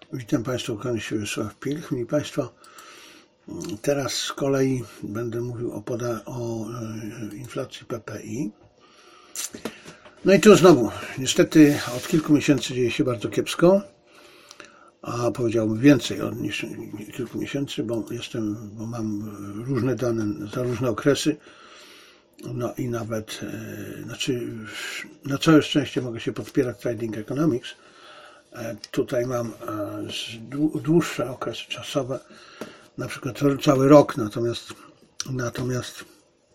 Witam Państwa, kłaniam się Wiesław Pilch. Mili Państwo, teraz z kolei będę mówił o inflacji PPI. No i tu znowu, niestety od kilku miesięcy dzieje się bardzo kiepsko, a powiedziałbym więcej niż kilku miesięcy, bo mam różne dane za różne okresy. No i nawet, na całe szczęście mogę się podpierać Trading Economics. Tutaj mam dłuższe okresy czasowe, na przykład cały rok, natomiast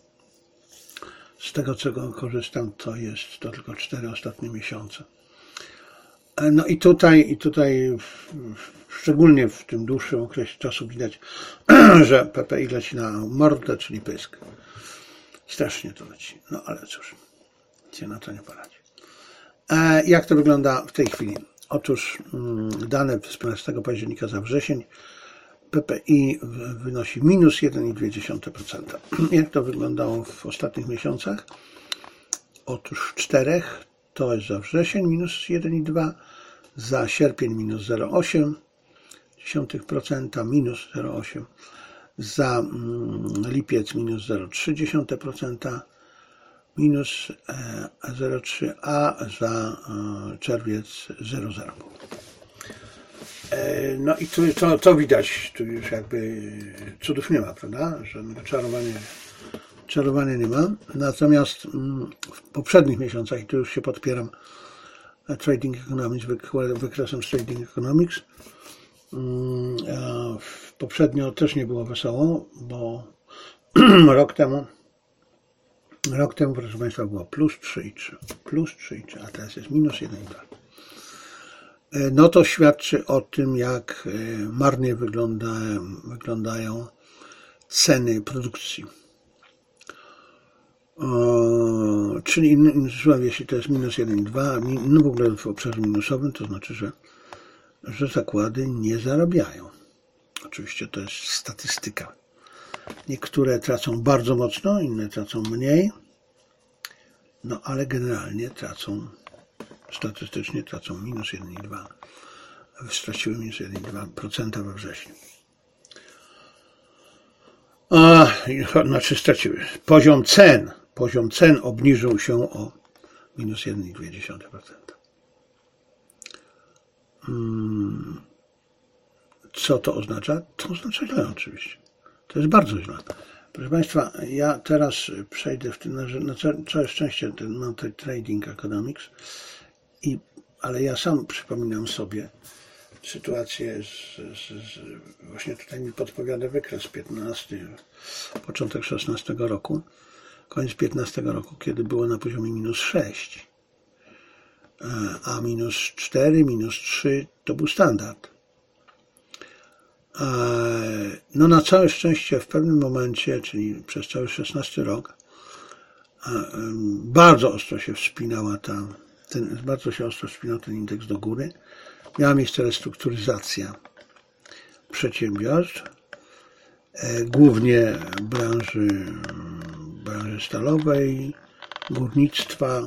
z tego, czego korzystam, to tylko 4 ostatnie miesiące. No i tutaj szczególnie w tym dłuższym okresie czasu widać, że PPI leci na mordę, czyli pysk. Strasznie to leci. No ale cóż, się na to nie poradzi. Jak to wygląda w tej chwili? Otóż dane z 15 października za wrzesień PPI wynosi minus 1,2%. Jak to wyglądało w ostatnich miesiącach? Otóż w 4 to jest za wrzesień minus 1,2%, za sierpień minus 0,8%, minus 0,8%, za lipiec minus 0,3%, minus 0,3%, a za czerwiec 0,0%. No i to widać, tu już jakby cudów nie ma, prawda? Żadnego czarowania nie ma. Natomiast w poprzednich miesiącach, i tu już się podpieram Trading Economics, wykresem z Trading Economics, poprzednio też nie było wesoło, bo rok temu, proszę Państwa, było plus 3,3, a teraz jest minus 1,2. No to świadczy o tym, jak marnie wyglądają ceny produkcji. Czyli innymi słowy, jeśli to jest minus 1,2, no w ogóle w obszarze minusowym, to znaczy, że zakłady nie zarabiają. Oczywiście to jest statystyka. Niektóre tracą bardzo mocno, inne tracą mniej, no ale generalnie statystycznie tracą minus 1,2. Straciły minus 1,2% we wrześniu. Straciły. Poziom cen obniżył się o minus 1,2%. Co to oznacza? To oznacza źle oczywiście. To jest bardzo źle. Proszę Państwa, ja teraz przejdę na całe szczęście mam tutaj Trading Economics, ale ja sam przypominam sobie sytuację właśnie tutaj mi podpowiada wykres 15, początek 16 roku, koniec 15 roku, kiedy było na poziomie minus 6, a minus 4, minus 3 to był standard. No na całe szczęście w pewnym momencie, czyli przez cały 16 rok, bardzo ostro się wspinał ten indeks do góry. Miała miejsce restrukturyzacja przedsiębiorstw, głównie branży stalowej, górnictwa.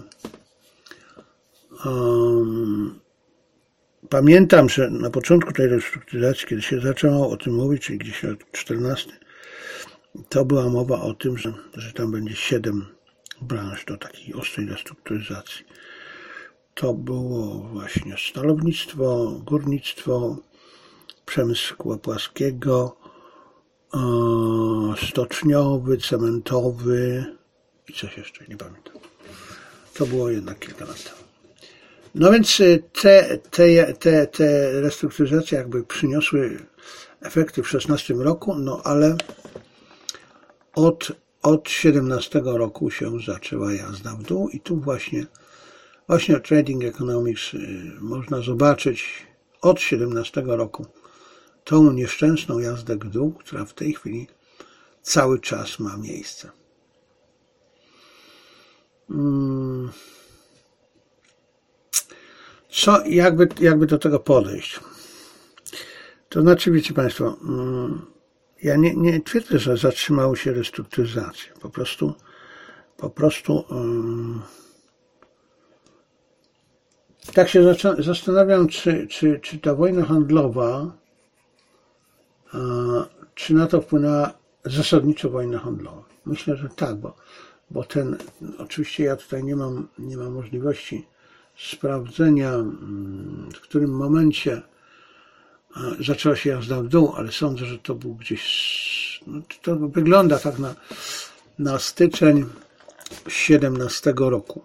Pamiętam, że na początku tej restrukturyzacji, kiedy się zaczęło o tym mówić, czyli gdzieś rok 14, to była mowa o tym, że tam będzie 7 branż do takiej ostrej restrukturyzacji. To było właśnie stalownictwo, górnictwo, przemysł szkła płaskiego, stoczniowy, cementowy i coś jeszcze, nie pamiętam. To było jednak kilka lat temu. No więc te restrukturyzacje jakby przyniosły efekty w 16 roku, no ale od 17 roku się zaczęła jazda w dół i tu właśnie Trading Economics można zobaczyć od 17 roku tą nieszczęsną jazdę w dół, która w tej chwili cały czas ma miejsce. Jakby do tego podejść? To znaczy, wiecie Państwo, ja nie twierdzę, że zatrzymały się restrukturyzacje. Po prostu Tak się zastanawiam, czy ta wojna handlowa, czy na to wpłynęła zasadniczo wojna handlowa. Myślę, że tak, bo oczywiście ja tutaj nie mam możliwości sprawdzenia, w którym momencie zaczęła się jazda w dół, ale sądzę, że to był gdzieś, to wygląda tak na styczeń 17 roku.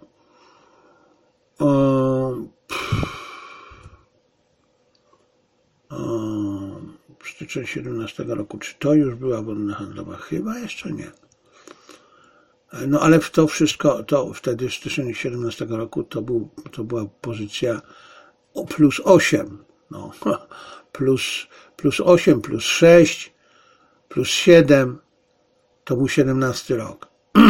Styczeń 17 roku. Czy to już była wojna handlowa? Chyba jeszcze nie. No ale to wszystko, to wtedy w styczniu 17 roku to była pozycja plus 8. No, plus 8, plus 6, plus 7, to był 17 rok.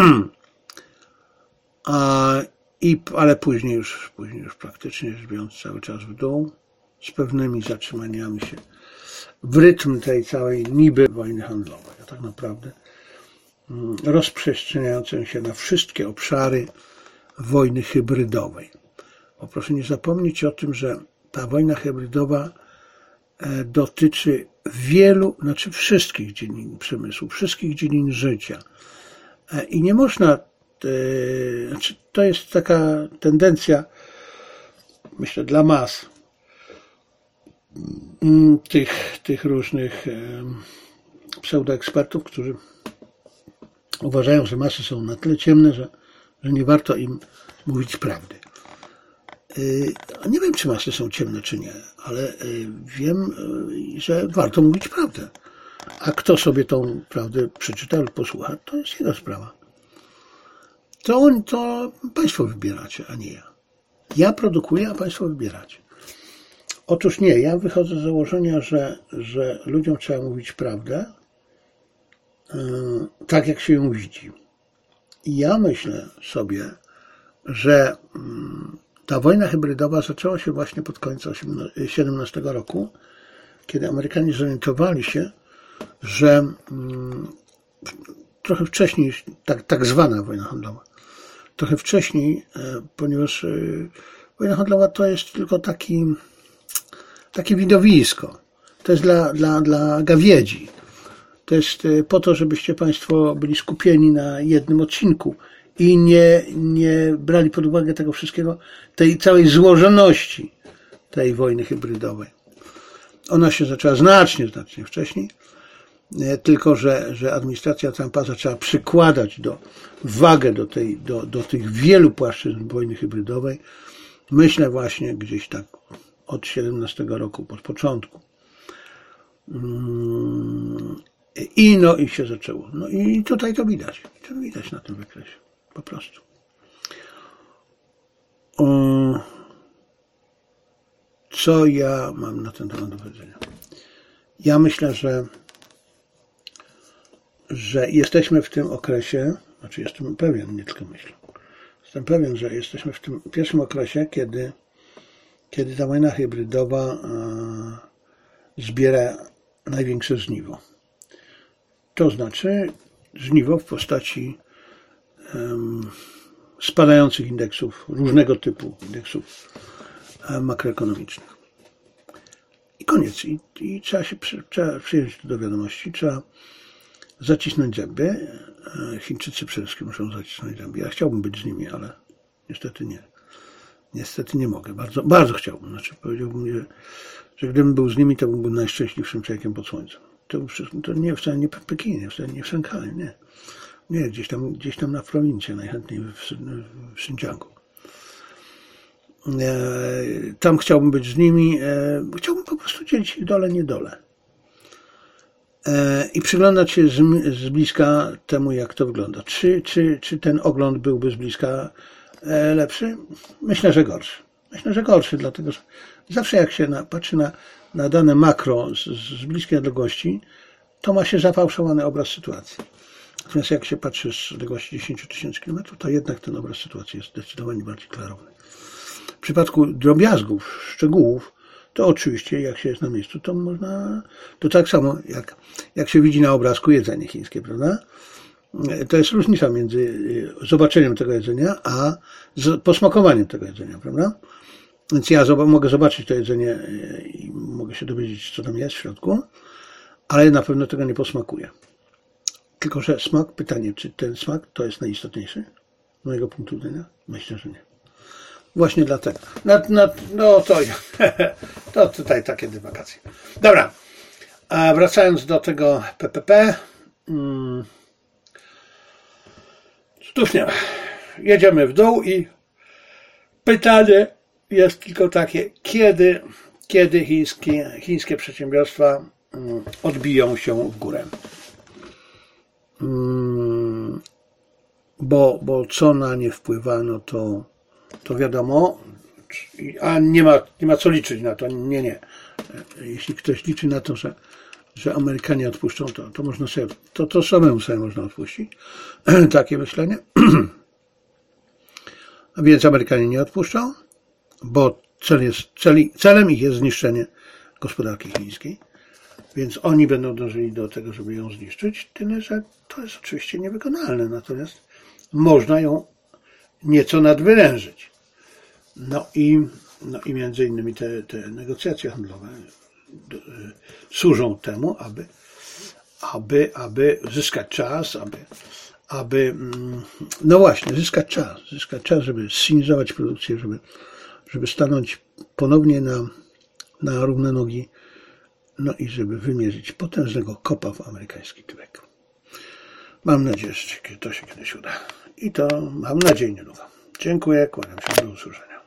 Ale później już praktycznie rzecz biorąc cały czas w dół, z pewnymi zatrzymaniami się w rytm tej całej niby wojny handlowej, a tak naprawdę rozprzestrzeniającej się na wszystkie obszary wojny hybrydowej. Bo proszę nie zapomnieć o tym, że ta wojna hybrydowa dotyczy wszystkich dziedzin przemysłu, wszystkich dziedzin życia. I nie można, to jest taka tendencja, myślę, dla mas, tych różnych pseudoekspertów, którzy uważają, że masy są na tyle ciemne, że nie warto im mówić prawdy. Nie wiem, czy masy są ciemne, czy nie, ale wiem, że warto mówić prawdę. A kto sobie tą prawdę przeczyta lub posłucha, to jest jego sprawa. To Państwo wybieracie, a nie ja. Ja produkuję, a Państwo wybieracie. Otóż nie, ja wychodzę z założenia, że ludziom trzeba mówić prawdę, tak jak się ją widzi. I ja myślę sobie, że ta wojna hybrydowa zaczęła się właśnie pod koniec 17 roku, kiedy Amerykanie zorientowali się, że trochę wcześniej, tak zwana wojna handlowa, trochę wcześniej, ponieważ wojna handlowa to jest tylko takie widowisko. To jest dla gawiedzi. To jest po to, żebyście Państwo byli skupieni na jednym odcinku i nie brali pod uwagę tego wszystkiego, tej całej złożoności tej wojny hybrydowej. Ona się zaczęła znacznie wcześniej, tylko że administracja Trumpa zaczęła przykładać wagę do tych wielu płaszczyzn wojny hybrydowej. Myślę właśnie gdzieś tak od 17 roku, od początku. I się zaczęło. No i tutaj to widać. To widać na tym wykresie. Po prostu. Co ja mam na ten temat do powiedzenia? Ja myślę, że jesteśmy w tym okresie, znaczy jestem pewien, nie tylko myślę. Jestem pewien, że jesteśmy w tym pierwszym okresie, kiedy ta wojna hybrydowa zbiera największe żniwo. To znaczy żniwo w postaci spadających indeksów, różnego typu indeksów makroekonomicznych. I koniec. I trzeba przyjąć to do wiadomości. Trzeba zacisnąć zęby. Chińczycy przede wszystkim muszą zacisnąć zęby. Ja chciałbym być z nimi, ale niestety nie. Niestety nie mogę. Bardzo, bardzo chciałbym. Znaczy powiedziałbym, że gdybym był z nimi, to byłbym najszczęśliwszym człowiekiem pod słońcem. To nie wcale nie w Pekinie, wcale nie w Szanghaju, nie. Nie, gdzieś tam na prowincji, najchętniej w Xinjiangu. Tam chciałbym być z nimi, chciałbym po prostu dzielić ich dole, niedole. I przyglądać się z bliska temu, jak to wygląda. Czy ten ogląd byłby z bliska lepszy? Myślę, że gorszy. Myślę, że gorszy, dlatego że zawsze jak się patrzy na dane makro z bliskiej odległości, to ma się zafałszowany obraz sytuacji. Natomiast jak się patrzy z odległości 10 000 km, to jednak ten obraz sytuacji jest zdecydowanie bardziej klarowny. W przypadku drobiazgów, szczegółów, to oczywiście jak się jest na miejscu, to można, to tak samo jak się widzi na obrazku jedzenie chińskie, prawda? To jest różnica między zobaczeniem tego jedzenia, a posmakowaniem tego jedzenia, prawda? Więc ja mogę zobaczyć to jedzenie i mogę się dowiedzieć, co tam jest w środku, ale na pewno tego nie posmakuję. Tylko że smak, pytanie, czy ten smak to jest najistotniejszy z mojego punktu widzenia? Myślę, że nie. Właśnie dlatego. No to tutaj takie dywagacje. Dobra, a wracając do tego PPP. Znów nie. Jedziemy w dół i pytanie jest tylko takie, kiedy chińskie przedsiębiorstwa odbiją się w górę. Bo co na nie wpływa, no to wiadomo, a nie ma co liczyć na to, nie. Jeśli ktoś liczy na to, że Amerykanie odpuszczą, to można sobie, to samemu sobie można odpuścić. Takie myślenie. A więc Amerykanie nie odpuszczą, bo celem ich jest zniszczenie gospodarki chińskiej. Więc oni będą dążyli do tego, żeby ją zniszczyć, tyle że to jest oczywiście niewykonalne, natomiast można ją nieco nadwyrężyć. No i między innymi te negocjacje handlowe służą temu, aby zyskać czas, aby no właśnie, zyskać czas, żeby zsynizować produkcję, żeby stanąć ponownie na równe nogi, no i żeby wymierzyć potężnego kopa w amerykański tyłek. Mam nadzieję, że to się kiedyś uda. I to mam nadzieję niedługo. Dziękuję, kłaniam się, do usłyszenia.